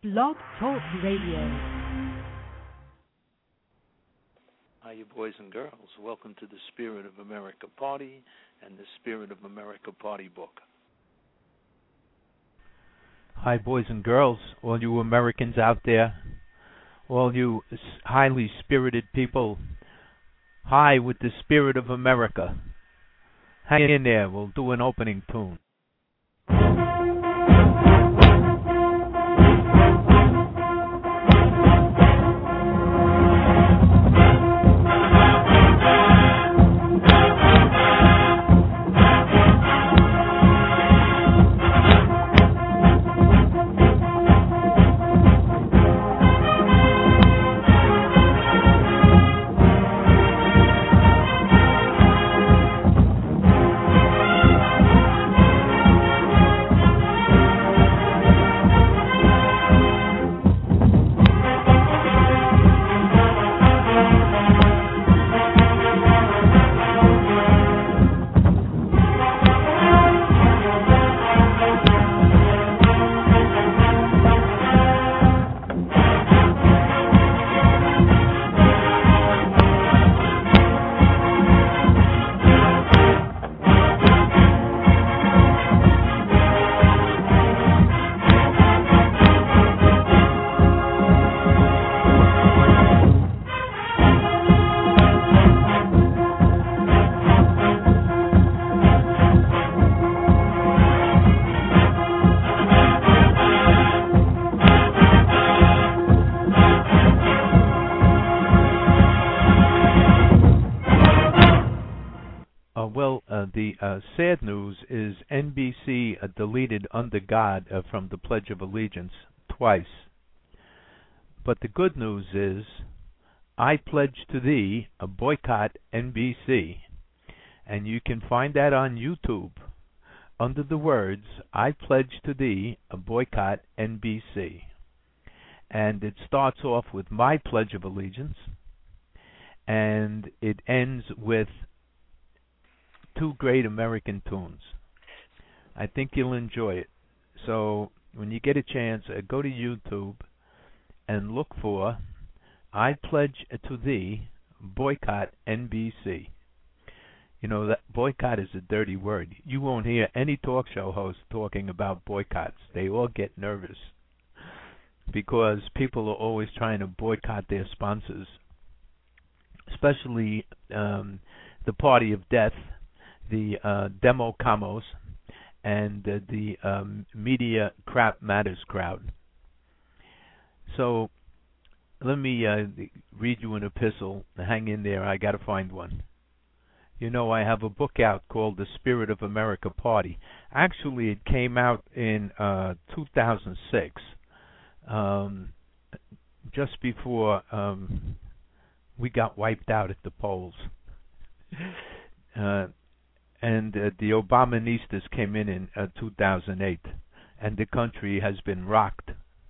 Blog Talk Radio. Hi, you boys and girls. Welcome to the Spirit of America Party and the Spirit of America Party book. Hi, boys and girls, all you Americans out there, all you highly spirited people. Hi, with the Spirit of America. Hang in there. We'll do an opening tune. The sad news is NBC deleted Under God from the Pledge of Allegiance twice. But the good news is I pledge to thee a boycott NBC. And you can find that on YouTube under the words, I pledge to thee a boycott NBC. And it starts off with my Pledge of Allegiance. And it ends with two great American tunes. I think you'll enjoy it. So when you get a chance, go to YouTube and look for I Pledge to Thee, Boycott NBC. You know, that boycott is a dirty word. You won't hear any talk show host talking about boycotts. They all get nervous because people are always trying to boycott their sponsors, especially the Party of Death, the Demo Camos, and the Media Crap Matters crowd. So let me read you an epistle. Hang in there, I got to find one. You know, I have a book out called The Spirit of America Party. Actually, it came out in 2006, just before we got wiped out at the polls. And the Obamanistas came in 2008, and the country has been rocked.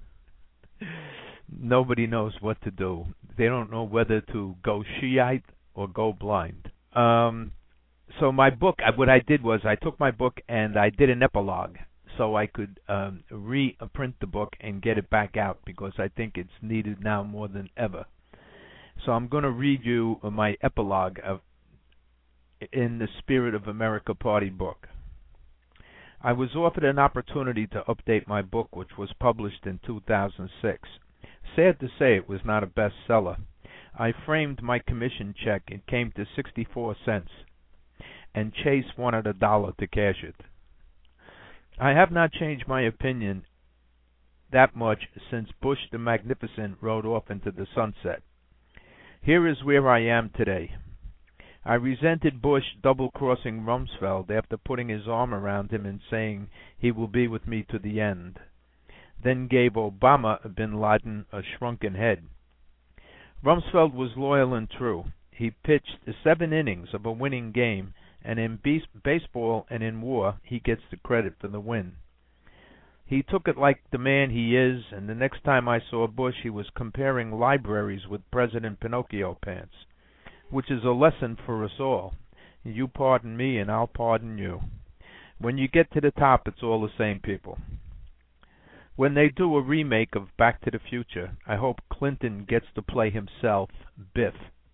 Nobody knows what to do. They don't know whether to go Shiite or go blind. So my book, what I did was I took my book and I did an epilogue so I could reprint the book and get it back out because I think it's needed now more than ever. So I'm going to read you my epilogue in the Spirit of America Party book. I was offered an opportunity to update my book, which was published in 2006. Sad to say, it was not a bestseller. I framed my commission check. It came to 64 cents, and Chase wanted $1 to cash it. I have not changed my opinion that much since Bush the Magnificent rode off into the sunset. Here is where I am today. I resented Bush double-crossing Rumsfeld after putting his arm around him and saying he will be with me to the end, then gave Obama bin Laden a shrunken head. Rumsfeld was loyal and true. He pitched 7 innings of a winning game, and in baseball and in war, he gets the credit for the win. He took it like the man he is, and the next time I saw Bush, he was comparing libraries with President Pinocchio pants, which is a lesson for us all. You pardon me, and I'll pardon you. When you get to the top, it's all the same people. When they do a remake of Back to the Future, I hope Clinton gets to play himself, Biff.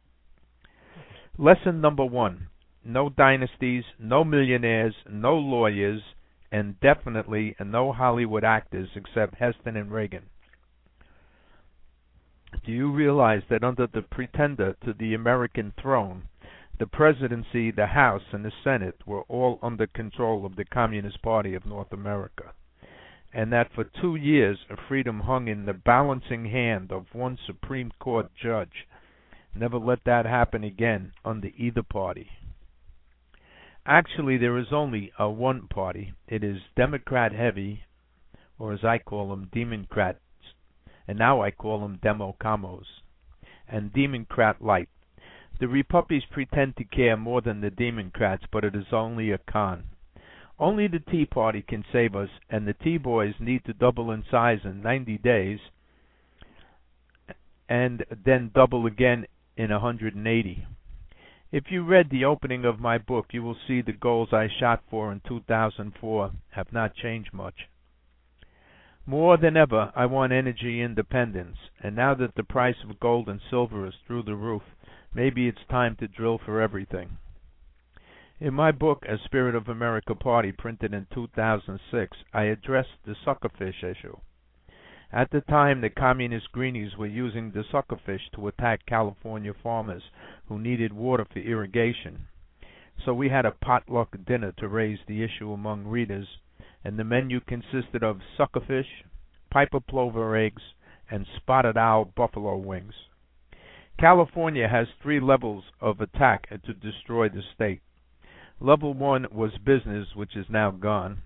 Lesson number 1. No dynasties, no millionaires, no lawyers, and definitely no Hollywood actors except Heston and Reagan. Do you realize that under the pretender to the American throne, the presidency, the House, and the Senate were all under control of the Communist Party of North America, and that for 2 years freedom hung in the balancing hand of one Supreme Court judge? Never let that happen again under either party. Actually, there is only one party. It is Democrat heavy, or as I call them, Democrats, and now I call them Democamos, and Democrat light. The Republicans pretend to care more than the Democrats, but it is only a con. Only the Tea Party can save us, and the Tea Boys need to double in size in 90 days, and then double again in 180. If you read the opening of my book, you will see the goals I shot for in 2004 have not changed much. More than ever, I want energy independence, and now that the price of gold and silver is through the roof, maybe it's time to drill for everything. In my book, A Spirit of America Party, printed in 2006, I addressed the suckerfish issue. At the time, the communist greenies were using the suckerfish to attack California farmers who needed water for irrigation. So we had a potluck dinner to raise the issue among readers, and the menu consisted of suckerfish, piper plover eggs, and spotted owl buffalo wings. California has 3 levels of attack to destroy the state. Level 1 was business, which is now gone,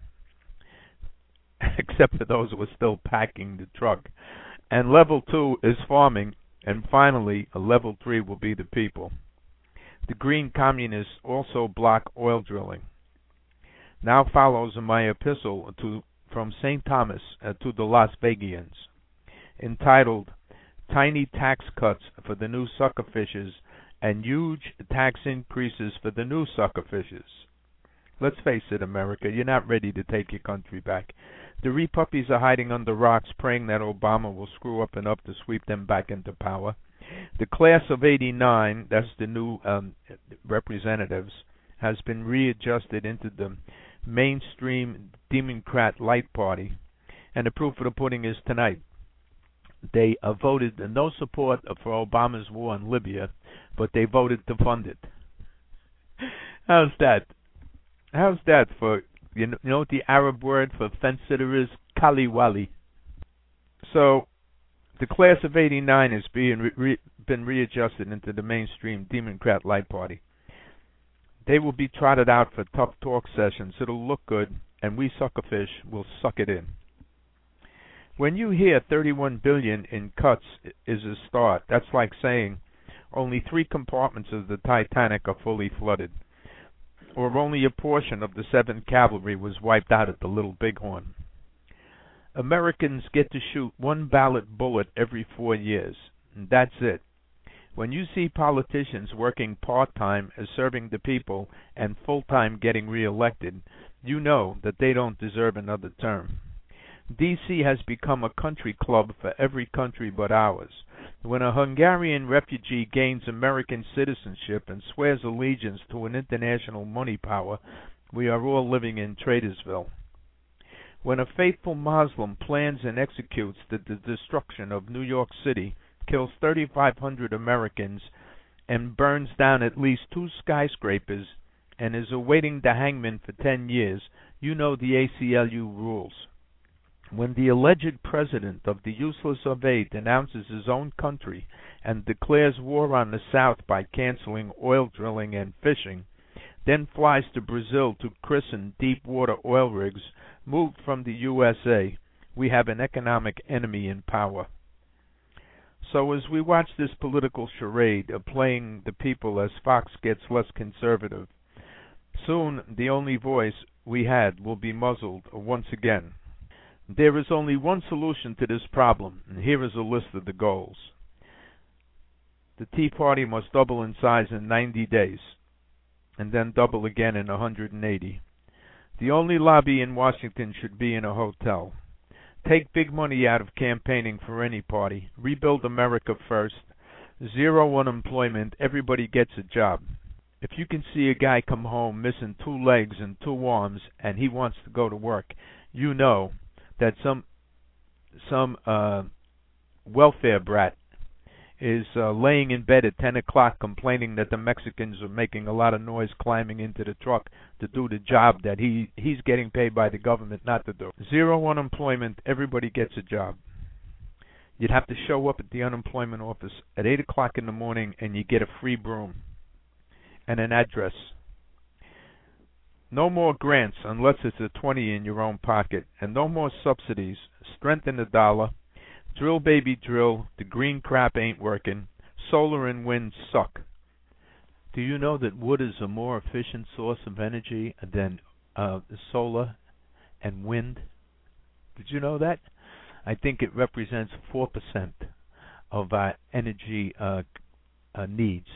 except for those who are still packing the truck. And level 2 is farming, and finally, level 3 will be the people. The Green Communists also block oil drilling. Now follows my epistle from St. Thomas to the Las Vegians, entitled Tiny Tax Cuts for the New Suckerfishes and Huge Tax Increases for the New Suckerfishes. Let's face it, America, you're not ready to take your country back. The repuppies are hiding under rocks, praying that Obama will screw up enough to sweep them back into power. The class of '89, that's the new representatives, has been readjusted into the mainstream Democrat light party, and the proof of the pudding is tonight. They voted no support for Obama's war in Libya, but they voted to fund it. How's that? How's that for, you know what the Arab word for fence sitter is? Kaliwali. So, the class of '89 has been readjusted into the mainstream Democrat light party. They will be trotted out for tough talk sessions. It'll look good, and we suckerfish will suck it in. When you hear 31 billion in cuts is a start, that's like saying only 3 compartments of the Titanic are fully flooded, or only a portion of the 7th Cavalry was wiped out at the Little Bighorn. Americans get to shoot 1 ballot bullet every 4 years, and that's it. When you see politicians working part-time as serving the people and full-time getting re-elected, you know that they don't deserve another term. D.C. has become a country club for every country but ours. When a Hungarian refugee gains American citizenship and swears allegiance to an international money power, we are all living in Traitorsville. When a faithful Muslim plans and executes the destruction of New York City, kills 3,500 Americans, and burns down at least 2 skyscrapers, and is awaiting the hangman for 10 years, you know the ACLU rules. When the alleged president of the useless of 8 denounces his own country and declares war on the South by canceling oil drilling and fishing, then flies to Brazil to christen deep-water oil rigs moved from the USA, we have an economic enemy in power. So as we watch this political charade of playing the people as Fox gets less conservative, soon the only voice we had will be muzzled once again. There is only one solution to this problem, and here is a list of the goals. The Tea Party must double in size in 90 days, and then double again in 180. The only lobby in Washington should be in a hotel. Take big money out of campaigning for any party. Rebuild America first. Zero unemployment. Everybody gets a job. If you can see a guy come home missing 2 legs and 2 arms and he wants to go to work, you know that some welfare brat is laying in bed at 10 o'clock complaining that the Mexicans are making a lot of noise climbing into the truck to do the job that he's getting paid by the government not to do. Zero unemployment, everybody gets a job. You'd have to show up at the unemployment office at 8 o'clock in the morning and you get a free broom and an address. No more grants unless it's a 20 in your own pocket, and no more subsidies. Strengthen the dollar. Drill, baby, drill. The green crap ain't working. Solar and wind suck. Do you know that wood is a more efficient source of energy than solar and wind? Did you know that? I think it represents 4% of our energy needs.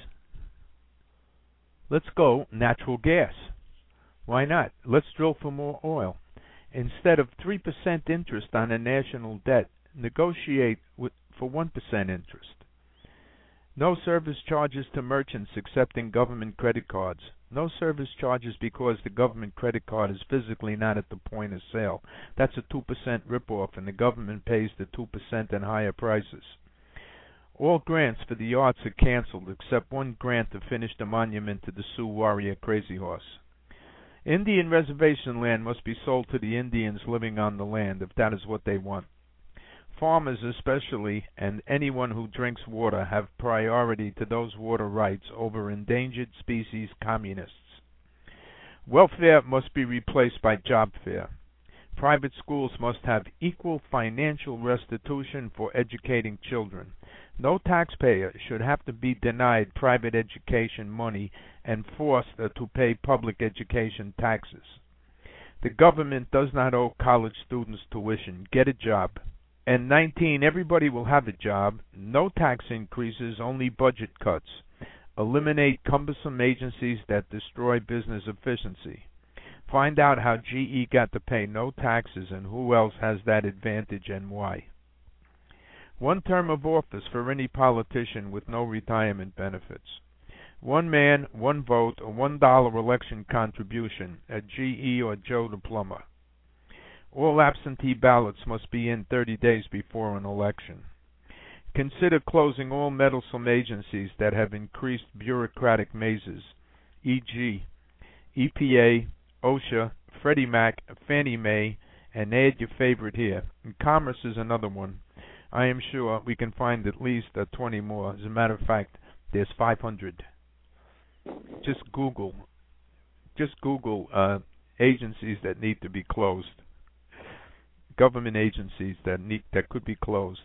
Let's go natural gas. Why not? Let's drill for more oil. Instead of 3% interest on a national debt, negotiate for 1% interest. No service charges to merchants accepting government credit cards. No service charges because the government credit card is physically not at the point of sale. That's a 2% ripoff, and the government pays the 2% and higher prices. All grants for the arts are canceled except one grant to finish the monument to the Sioux warrior Crazy Horse. Indian reservation land must be sold to the Indians living on the land if that is what they want. Farmers especially, and anyone who drinks water, have priority to those water rights over endangered species communists. Welfare must be replaced by job fare. Private schools must have equal financial restitution for educating children. No taxpayer should have to be denied private education money and forced to pay public education taxes. The government does not owe college students tuition. Get a job. And 19, everybody will have a job. No tax increases, only budget cuts. Eliminate cumbersome agencies that destroy business efficiency. Find out how GE got to pay no taxes and who else has that advantage and why. One term of office for any politician with no retirement benefits. One man, one vote, a $1 election contribution at GE or Joe the plumber. All absentee ballots must be in 30 days before an election. Consider closing all meddlesome agencies that have increased bureaucratic mazes, e.g., EPA, OSHA, Freddie Mac, Fannie Mae, and add your favorite here. And Commerce is another one. I am sure we can find at least 20 more. As a matter of fact, there's 500. Just Google agencies that need to be closed. Government agencies that could be closed.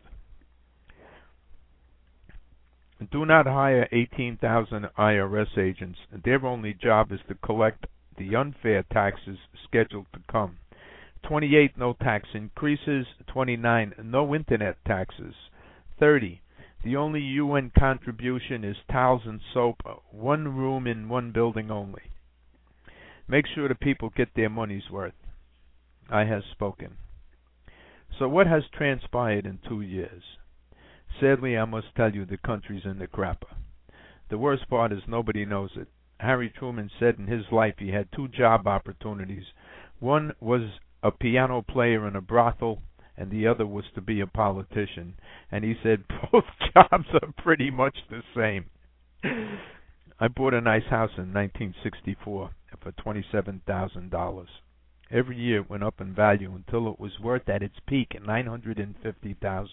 Do not hire 18,000 IRS agents. Their only job is to collect the unfair taxes scheduled to come. 28, no tax increases. 29, no internet taxes. 30, the only UN contribution is towels and soap, one room in one building only. Make sure the people get their money's worth. I have spoken. So what has transpired in 2 years? Sadly, I must tell you the country's in the crapper. The worst part is nobody knows it. Harry Truman said in his life he had 2 job opportunities. One was a piano player in a brothel, and the other was to be a politician. And he said both jobs are pretty much the same. I bought a nice house in 1964 for $27,000. Every year it went up in value until it was worth at its peak at $950,000.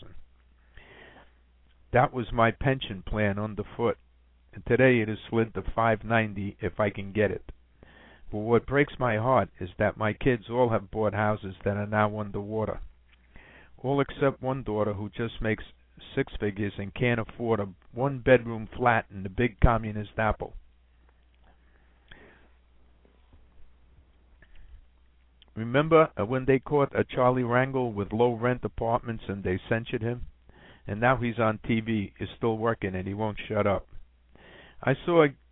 That was my pension plan underfoot, and today it has slid to $590 if I can get it. But what breaks my heart is that my kids all have bought houses that are now underwater. All except one daughter who just makes 6 figures and can't afford a 1-bedroom flat in the big communist apple. Remember when they caught a Charlie Rangel with low-rent apartments and they censured him? And now he's on TV, is still working, and he won't shut up. I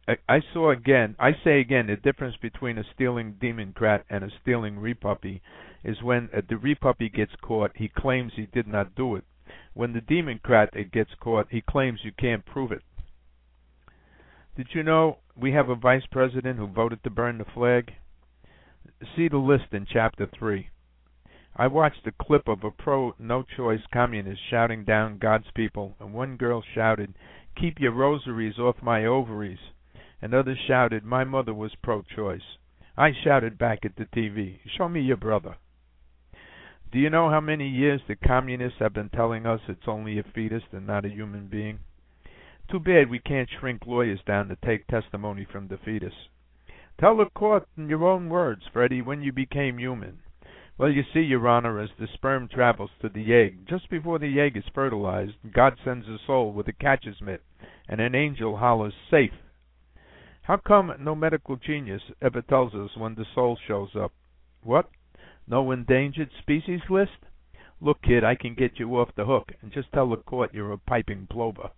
say again, the difference between a stealing Democrat and a stealing Repuppy is when the Repuppy gets caught, he claims he did not do it. When the Democrat gets caught, he claims you can't prove it. Did you know we have a vice president who voted to burn the flag? See the list in Chapter 3. I watched a clip of a pro-no-choice communist shouting down God's people, and one girl shouted, "Keep your rosaries off my ovaries," and others shouted, "My mother was pro-choice." I shouted back at the TV, "Show me your brother." Do you know how many years the communists have been telling us it's only a fetus and not a human being? Too bad we can't shrink lawyers down to take testimony from the fetus. Tell the court in your own words, Freddie, when you became human. Well, you see, Your Honor, as the sperm travels to the egg, just before the egg is fertilized, God sends a soul with a catcher's mitt, and an angel hollers, "Safe." How come no medical genius ever tells us when the soul shows up? What? No endangered species list? Look, kid, I can get you off the hook, and just tell the court you're a piping plover.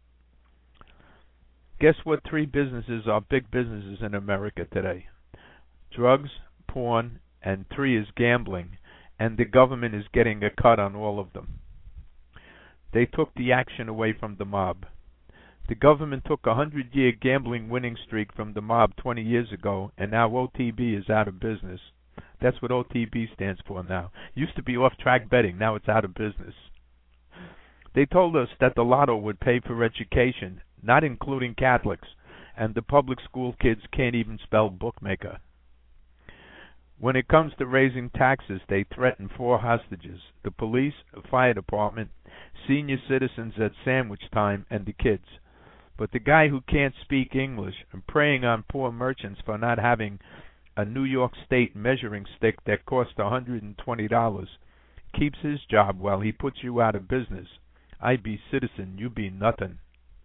Guess what 3 businesses are big businesses in America today? Drugs, porn, and 3 is gambling, and the government is getting a cut on all of them. They took the action away from the mob. The government took a 100-year gambling winning streak from the mob 20 years ago, and now OTB is out of business. That's what OTB stands for now. Used to be off-track betting, now it's out of business. They told us that the lotto would pay for education, not including Catholics, and the public school kids can't even spell bookmaker. When it comes to raising taxes, they threaten 4 hostages: the police, the fire department, senior citizens at sandwich time, and the kids. But the guy who can't speak English and preying on poor merchants for not having a New York State measuring stick that costs $120 keeps his job while he puts you out of business. I be citizen, you be nothing.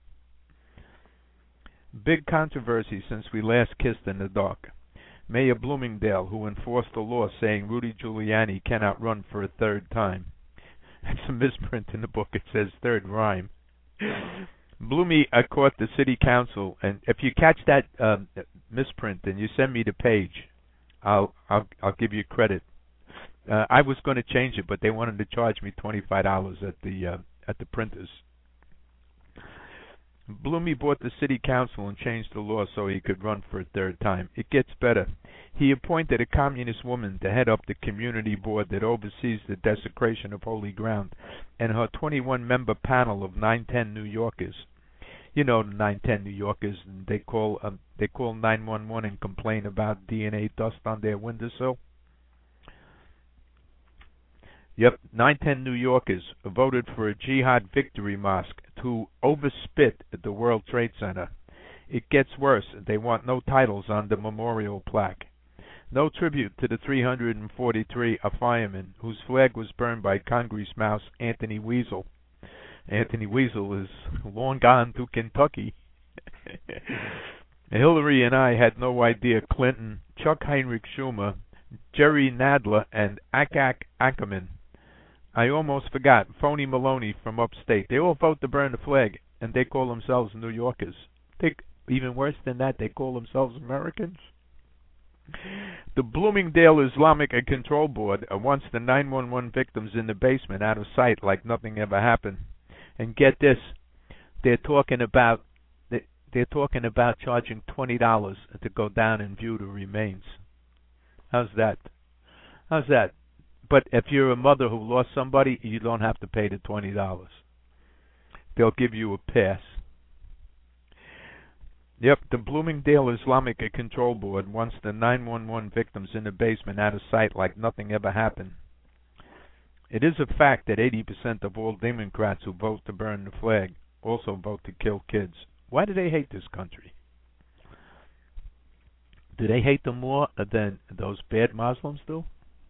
Big controversy since we last kissed in the dark. Mayor Bloomingdale, who enforced a law saying Rudy Giuliani cannot run for a 3rd time. That's a misprint in the book. It says 3rd rhyme. Bloomy caught the city council, and if you catch that misprint and you send me the page, I'll give you credit. I was going to change it, but they wanted to charge me $25 at the printers. Bloomy bought the city council and changed the law so he could run for a 3rd time. It gets better. He appointed a communist woman to head up the community board that oversees the desecration of holy ground, and her 21-member panel of 910 New Yorkers. You know the 910 New Yorkers, and they call 911 and complain about DNA dust on their windowsill. Yep, 910 New Yorkers voted for a Jihad Victory Mosque to overspit at the World Trade Center. It gets worse. They want no titles on the memorial plaque. No tribute to the 343 firemen whose flag was burned by Congress mouse Anthony Weasel. Anthony Weasel is long gone to Kentucky. Hillary and I had no idea Clinton, Chuck Heinrich Schumer, Jerry Nadler, and Akak Ackerman. I almost forgot Phony Maloney from upstate. They all vote to burn the flag, and they call themselves New Yorkers. Even worse than that, they call themselves Americans. The Bloomingdale Islamic Control Board wants the 911 victims in the basement out of sight like nothing ever happened. And get this, they're talking about charging $20 to go down and view the remains. How's that? But if you're a mother who lost somebody, you don't have to pay the $20. They'll give you a pass. Yep, the Bloomingdale Islamic Control Board wants the 911 victims in the basement out of sight like nothing ever happened. It is a fact that 80% of all Democrats who vote to burn the flag also vote to kill kids. Why do they hate this country? Do they hate them more than those bad Muslims do?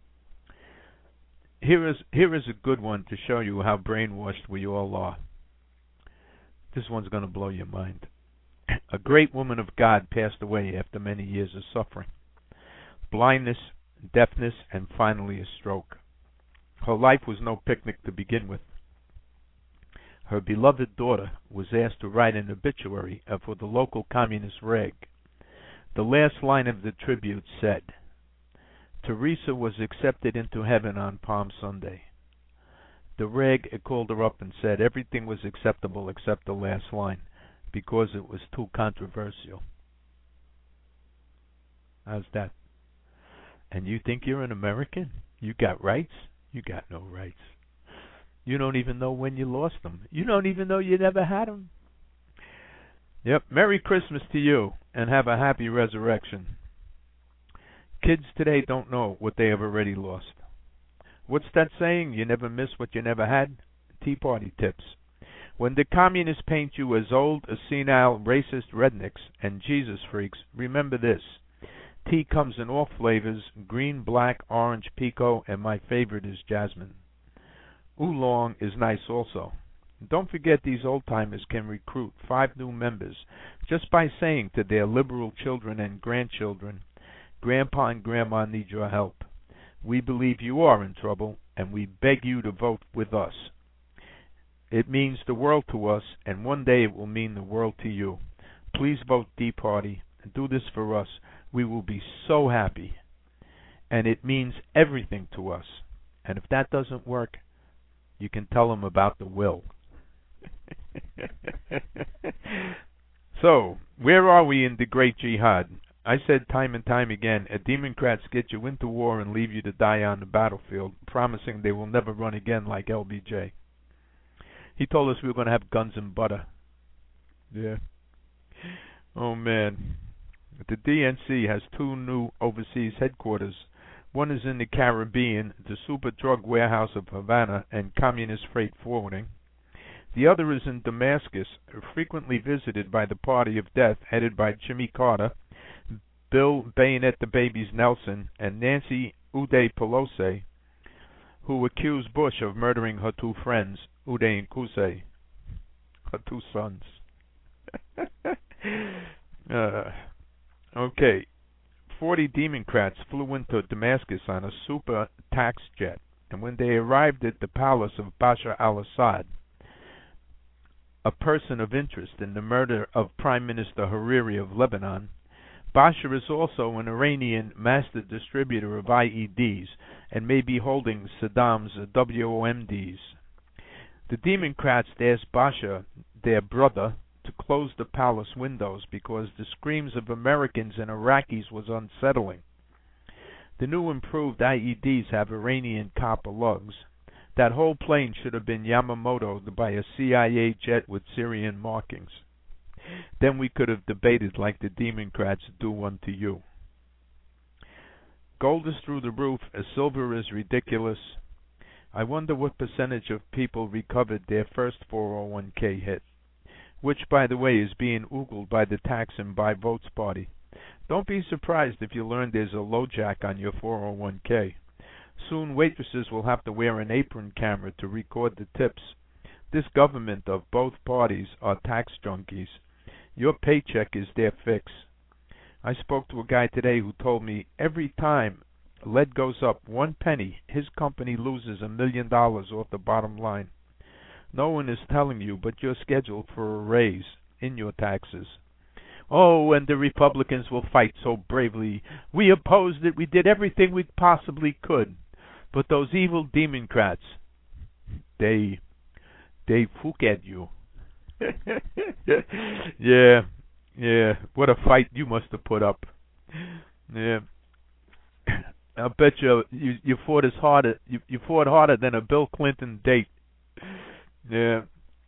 Here is a good one to show you how brainwashed we all are. This one's going to blow your mind. A great woman of God passed away after many years of suffering. Blindness, deafness, and finally a stroke. Her life was no picnic to begin with. Her beloved daughter was asked to write an obituary for the local communist rag. The last line of the tribute said, Teresa was accepted into heaven on Palm Sunday. The reg had called her up and said everything was acceptable except the last line because it was too controversial. How's that? And you think you're an American? You got rights? You got no rights. You don't even know when you lost them. You don't even know you never had them. Yep, Merry Christmas to you, and have a happy resurrection. Kids today don't know what they have already lost. What's that saying? You never miss what you never had? Tea Party tips. When the communists paint you as old, as senile, racist rednecks and Jesus freaks, remember this. Tea comes in all flavors, green, black, orange, pekoe, and my favorite is jasmine. Oolong is nice also. Don't forget these old-timers can recruit 5 new members just by saying to their liberal children and grandchildren, Grandpa and Grandma need your help. We believe you are in trouble, and we beg you to vote with us. It means the world to us, and one day it will mean the world to you. Please vote Tea Party, and do this for us. We will be so happy. And it means everything to us. And if that doesn't work, you can tell them about the will. So, where are we in the great jihad? I said time and time again, Democrats get you into war and leave you to die on the battlefield, promising they will never run again like LBJ. He told us we were going to have guns and butter. Yeah. Oh, man. The DNC has 2 new overseas headquarters. One is in the Caribbean, the super drug warehouse of Havana and communist freight forwarding. The other is in Damascus, frequently visited by the Party of Death, headed by Jimmy Carter, Bill Bayonet the Babies Nelson, and Nancy Uday Pelosi, who accused Bush of murdering her 2 friends, Uday and Qusay, her 2 sons. Okay. 40 Democrats flew into Damascus on a super tax jet, and when they arrived at the palace of Bashar al-Assad, a person of interest in the murder of Prime Minister Hariri of Lebanon, Bashar is also an Iranian master distributor of IEDs and may be holding Saddam's WOMDs. The Democrats asked Bashar, their brother, to close the palace windows because the screams of Americans and Iraqis was unsettling. The new improved IEDs have Iranian copper lugs. That whole plane should have been Yamamoto'd by a CIA jet with Syrian markings. Then we could have debated like the Democrats do one to you. Gold is through the roof, as silver is ridiculous. I wonder what percentage of people recovered their first 401k hit, which, by the way, is being oogled by the Tax and Buy Votes Party. Don't be surprised if you learn there's a LoJack on your 401k. Soon waitresses will have to wear an apron camera to record the tips. This government of both parties are tax junkies. Your paycheck is their fix. I spoke to a guy today who told me every time lead goes up 1 penny, his company loses $1 million off the bottom line. No one is telling you, but you're scheduled for a raise in your taxes. Oh, and the Republicans will fight so bravely. We opposed it. We did everything we possibly could. But those evil Democrats, they fook at you. Yeah. What a fight you must have put up. Yeah. I bet you fought you fought harder than a Bill Clinton date. Yeah.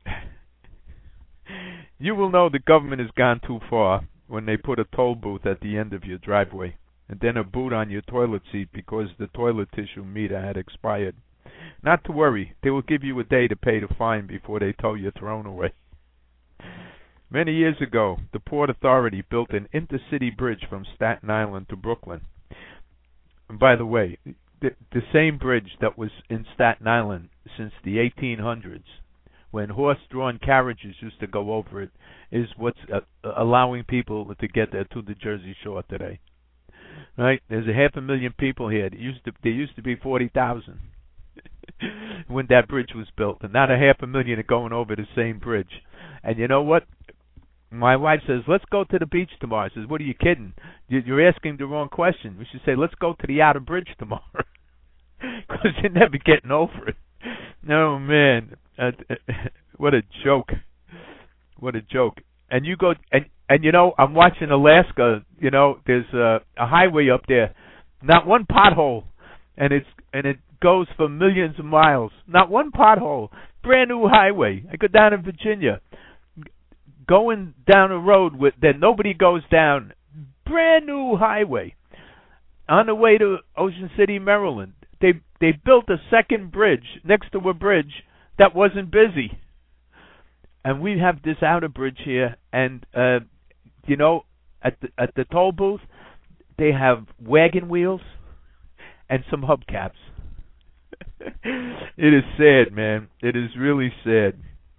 You will know the government has gone too far when they put a toll booth at the end of your driveway and then a boot on your toilet seat because the toilet tissue meter had expired. Not to worry, they will give you a day to pay the fine before they tow your throne away. Many years ago, the Port Authority built an intercity bridge from Staten Island to Brooklyn. And by the way, the same bridge that was in Staten Island since the 1800s, when horse-drawn carriages used to go over it, is what's allowing people to get there to the Jersey Shore today. Right? There's 500,000 people here. There used to be 40,000 when that bridge was built, and now 500,000 are going over the same bridge. And you know what? My wife says, let's go to the beach tomorrow. I says, what are you kidding? You're asking the wrong question. We should say, let's go to the outer bridge tomorrow. Because you're never getting over it. No, man. What a joke. What a joke. And you go, and you know, I'm watching Alaska, you know, there's a highway up there. Not one pothole. And it goes for millions of miles. Not one pothole. Brand new highway. I go down in Virginia. Going down a road that nobody goes down. Brand new highway. On the way to Ocean City, Maryland. They built a second bridge next to a bridge that wasn't busy. And we have this outer bridge here, and you know, at the toll booth, they have wagon wheels and some hubcaps. It is sad, man. It is really sad.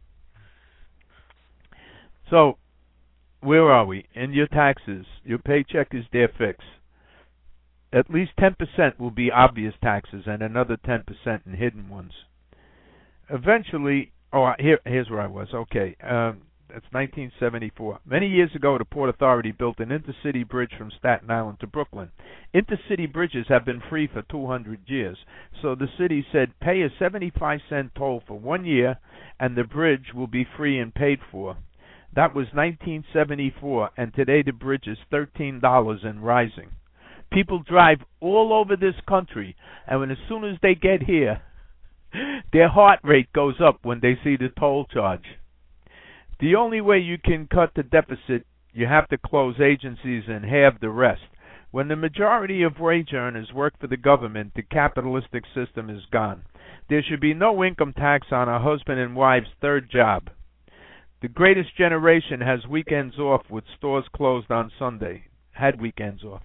So, where are we? In your taxes, your paycheck is there fixed. At least 10% will be obvious taxes and another 10% in hidden ones. Eventually, here's where I was. Okay, that's 1974. Many years ago, the Port Authority built an intercity bridge from Staten Island to Brooklyn. Intercity bridges have been free for 200 years, so the city said pay a 75-cent toll for 1 year and the bridge will be free and paid for. That was 1974, and today the bridge is $13 and rising. People drive all over this country, and as soon as they get here, their heart rate goes up when they see the toll charge. The only way you can cut the deficit, you have to close agencies and halve the rest. When the majority of wage earners work for the government, the capitalistic system is gone. There should be no income tax on a husband and wife's third job. The greatest generation has weekends off with stores closed on Sunday. Had weekends off.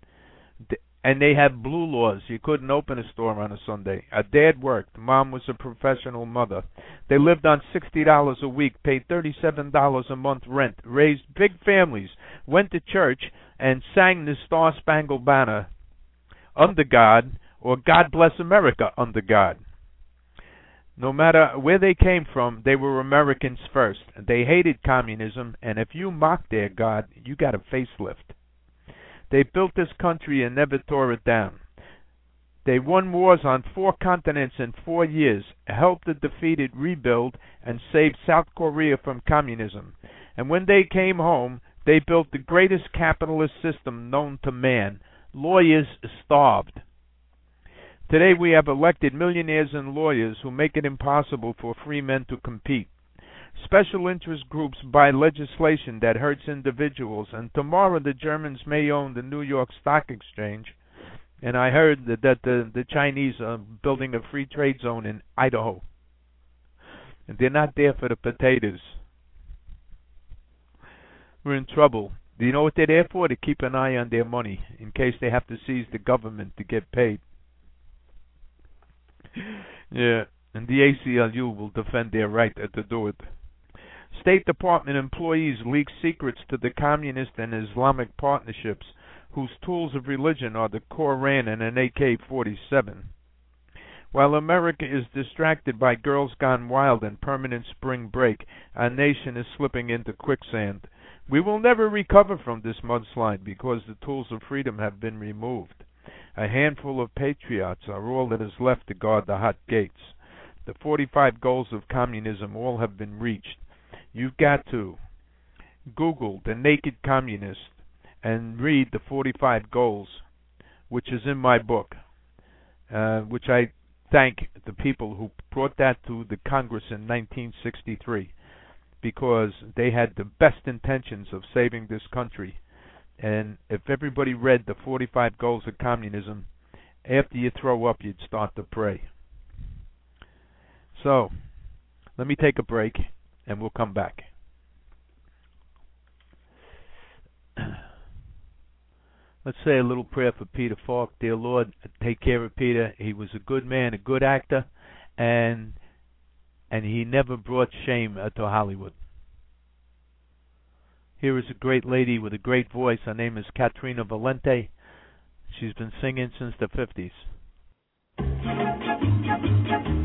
And they have blue laws. You couldn't open a store on a Sunday. Dad worked. Mom was a professional mother. They lived on $60 a week, paid $37 a month rent, raised big families, went to church, and sang the Star-Spangled Banner under God, or God Bless America under God. No matter where they came from, they were Americans first. They hated communism, and if you mocked their God, you got a facelift. They built this country and never tore it down. They won wars on 4 continents in 4 years, helped the defeated rebuild, and saved South Korea from communism. And when they came home, they built the greatest capitalist system known to man. Lawyers starved. Today we have elected millionaires and lawyers who make it impossible for free men to compete. Special interest groups buy legislation that hurts individuals, and tomorrow the Germans may own the New York Stock Exchange. And I heard that the Chinese are building a free trade zone in Idaho. And they're not there for the potatoes. We're in trouble. Do you know what they're there for? To keep an eye on their money in case they have to seize the government to get paid. Yeah, and the ACLU will defend their right to do it. State Department employees leak secrets to the communist and Islamic partnerships, whose tools of religion are the Koran and an AK-47. While America is distracted by girls gone wild and permanent spring break, our nation is slipping into quicksand. We will never recover from this mudslide because the tools of freedom have been removed. A handful of patriots are all that is left to guard the hot gates. The 45 goals of communism all have been reached. You've got to Google the Naked Communist and read the 45 goals, which is in my book, which I thank the people who brought that to the Congress in 1963, because they had the best intentions of saving this country. And if everybody read the 45 goals of communism, after you throw up, you'd start to pray. So, let me take a break, and we'll come back. Let's say a little prayer for Peter Falk. Dear Lord, take care of Peter. He was a good man, a good actor, and he never brought shame to Hollywood. Here is a great lady with a great voice. Her name is Katrina Valente. She's been singing since the 50s.